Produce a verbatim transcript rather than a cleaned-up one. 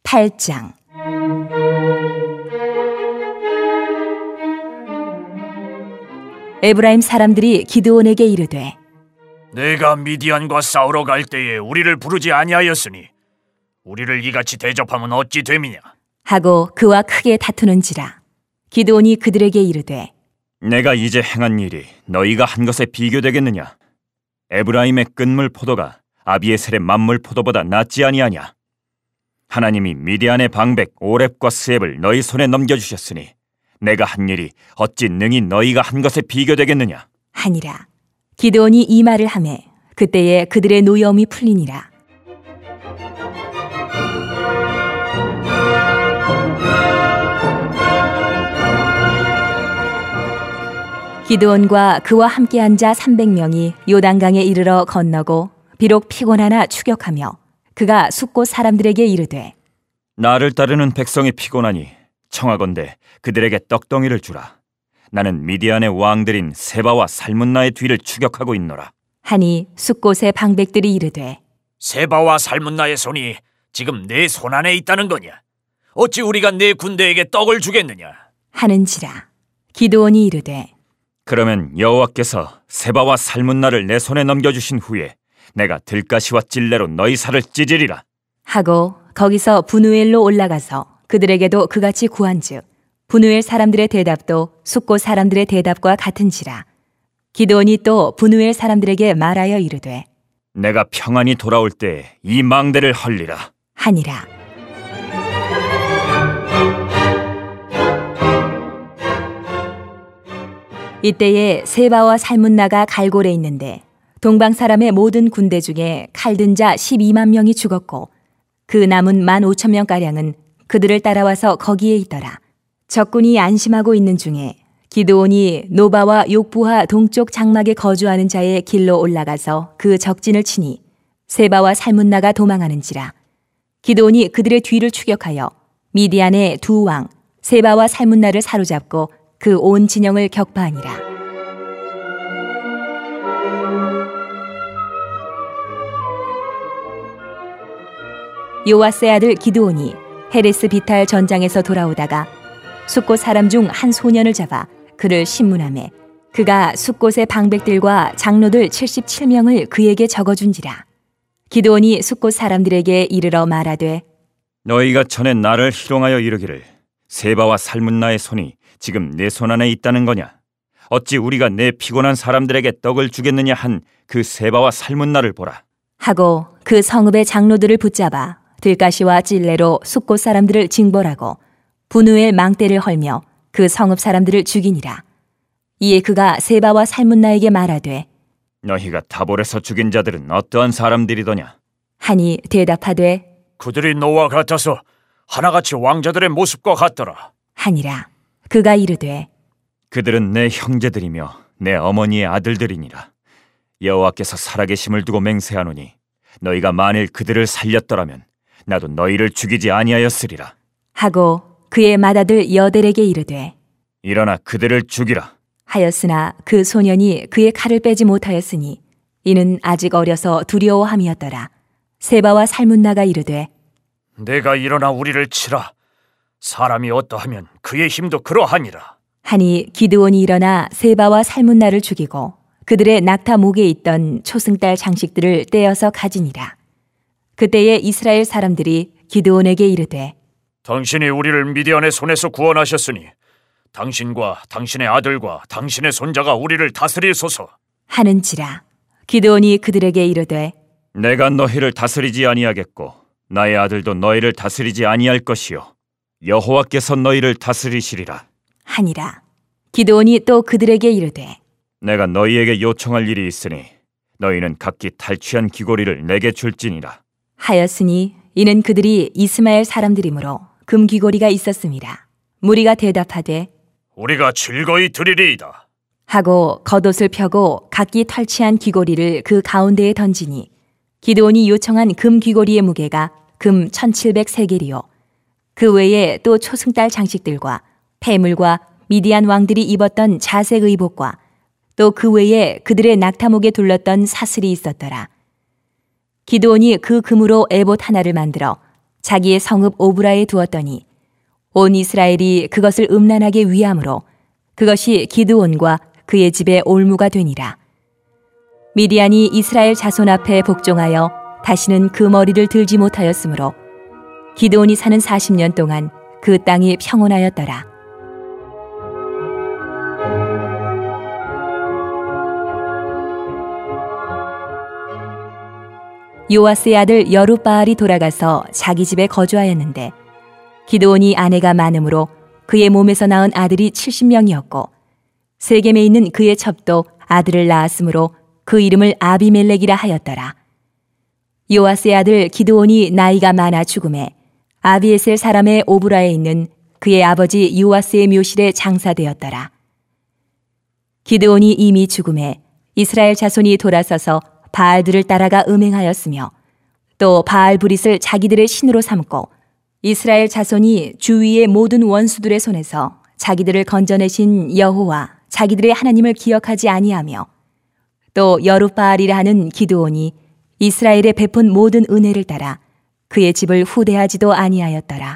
팔 장. 에브라임 사람들이 기드온에게 이르되, 내가 미디안과 싸우러 갈 때에 우리를 부르지 아니하였으니 우리를 이같이 대접하면 어찌 됨이냐 하고 그와 크게 다투는지라. 기드온이 그들에게 이르되, 내가 이제 행한 일이 너희가 한 것에 비교되겠느냐? 에브라임의 끈물 포도가 아비에셀의 만물 포도보다 낫지 아니하냐? 하나님이 미디안의 방백 오렙과 스앱을 너희 손에 넘겨주셨으니 내가 한 일이 어찌 능히 너희가 한 것에 비교되겠느냐? 하니라. 기드온이 이 말을 하매 그때에 그들의 노여움이 풀리니라. 기드온과 그와 함께 앉아 삼백 명이 요단강에 이르러 건너고 비록 피곤하나 추격하며 그가 숫곳 사람들에게 이르되, 나를 따르는 백성이 피곤하니 청하건대 그들에게 떡덩이를 주라. 나는 미디안의 왕들인 세바와 살문나의 뒤를 추격하고 있노라. 하니 숫곳의 방백들이 이르되, 세바와 살문나의 손이 지금 내 손 안에 있다는 거냐? 어찌 우리가 내 군대에게 떡을 주겠느냐? 하는지라. 기드온이 이르되, 그러면 여호와께서 세바와 살문나를 내 손에 넘겨주신 후에 내가 들가시와 찔레로 너희 살을 찢으리라 하고 거기서 분우엘로 올라가서 그들에게도 그같이 구한즉 분우엘 사람들의 대답도 숫곳 사람들의 대답과 같은지라. 기드온이 또 분우엘 사람들에게 말하여 이르되, 내가 평안히 돌아올 때 이 망대를 헐리라 하니라. 이때에 세바와 살문나가 갈골에 있는데 동방 사람의 모든 군대 중에 칼든 자 십이만 명이 죽었고 그 남은 만 오천 명가량은 그들을 따라와서 거기에 있더라. 적군이 안심하고 있는 중에 기드온이 노바와 욕부하 동쪽 장막에 거주하는 자의 길로 올라가서 그 적진을 치니 세바와 살문나가 도망하는지라. 기드온이 그들의 뒤를 추격하여 미디안의 두 왕 세바와 살문나를 사로잡고 그 온 진영을 격파하니라. 요아스의 아들 기드온이 헤레스 비탈 전장에서 돌아오다가 숫곳 사람 중 한 소년을 잡아 그를 신문하매 그가 숫곳의 방백들과 장로들 칠십칠 명을 그에게 적어준지라. 기드온이 숫곳 사람들에게 이르러 말하되, 너희가 전에 나를 희롱하여 이르기를 세바와 살문나의 손이 지금 내 손 안에 있다는 거냐? 어찌 우리가 내 피곤한 사람들에게 떡을 주겠느냐 한 그 세바와 살문나를 보라 하고 그 성읍의 장로들을 붙잡아 들가시와 찔레로 숫곳 사람들을 징벌하고 분우엘 망대를 헐며 그 성읍 사람들을 죽이니라. 이에 그가 세바와 살문나에게 말하되, 너희가 다볼에서 죽인 자들은 어떠한 사람들이더냐? 하니 대답하되, 그들이 너와 같아서 하나같이 왕자들의 모습과 같더라 하니라. 그가 이르되, 그들은 내 형제들이며 내 어머니의 아들들이니라. 여호와께서 살아계심을 두고 맹세하노니 너희가 만일 그들을 살렸더라면 나도 너희를 죽이지 아니하였으리라 하고 그의 맏아들 여델에게 이르되, 일어나 그들을 죽이라 하였으나 그 소년이 그의 칼을 빼지 못하였으니 이는 아직 어려서 두려워함이었더라. 세바와 살문나가 이르되, 내가 일어나 우리를 치라. 사람이 어떠하면 그의 힘도 그러하니라. 하니 기드온이 일어나 세바와 살문나를 죽이고 그들의 낙타 목에 있던 초승달 장식들을 떼어서 가지니라. 그때에 이스라엘 사람들이 기드온에게 이르되, 당신이 우리를 미디안의 손에서 구원하셨으니 당신과 당신의 아들과 당신의 손자가 우리를 다스리소서 하는지라. 기드온이 그들에게 이르되, 내가 너희를 다스리지 아니하겠고 나의 아들도 너희를 다스리지 아니할 것이요 여호와께서 너희를 다스리시리라 하니라. 기드온이 또 그들에게 이르되, 내가 너희에게 요청할 일이 있으니 너희는 각기 탈취한 귀고리를 내게 줄지니라 하였으니 이는 그들이 이스마엘 사람들이므로 금 귀고리가 있었습니다. 무리가 대답하되, 우리가 즐거이 드리리이다 하고 겉옷을 펴고 각기 탈취한 귀고리를 그 가운데에 던지니 기드온이 요청한 금 귀고리의 무게가 금 천칠백 세겔이요 그 외에 또 초승달 장식들과 폐물과 미디안 왕들이 입었던 자색 의복과 또 그 외에 그들의 낙타목에 둘렀던 사슬이 있었더라. 기드온이 그 금으로 에봇 하나를 만들어 자기의 성읍 오브라에 두었더니 온 이스라엘이 그것을 음란하게 위함으로 그것이 기드온과 그의 집에 올무가 되니라. 미디안이 이스라엘 자손 앞에 복종하여 다시는 그 머리를 들지 못하였으므로 기드온이 사는 사십 년 동안 그 땅이 평온하였더라. 요아스의 아들 여룻바알이 돌아가서 자기 집에 거주하였는데 기드온이 아내가 많으므로 그의 몸에서 낳은 아들이 칠십 명이었고 세겜에 있는 그의 첩도 아들을 낳았으므로 그 이름을 아비멜렉이라 하였더라. 요아스의 아들 기드온이 나이가 많아 죽음에 아비에셀 사람의 오브라에 있는 그의 아버지 요아스의 묘실에 장사되었더라. 기드온이 이미 죽음에 이스라엘 자손이 돌아서서 바알들을 따라가 음행하였으며 또 바알브릿을 자기들의 신으로 삼고 이스라엘 자손이 주위의 모든 원수들의 손에서 자기들을 건져내신 여호와 자기들의 하나님을 기억하지 아니하며 또 여룻바알이라 하는 기드온이 이스라엘에 베푼 모든 은혜를 따라 그의 집을 후대하지도 아니하였더라.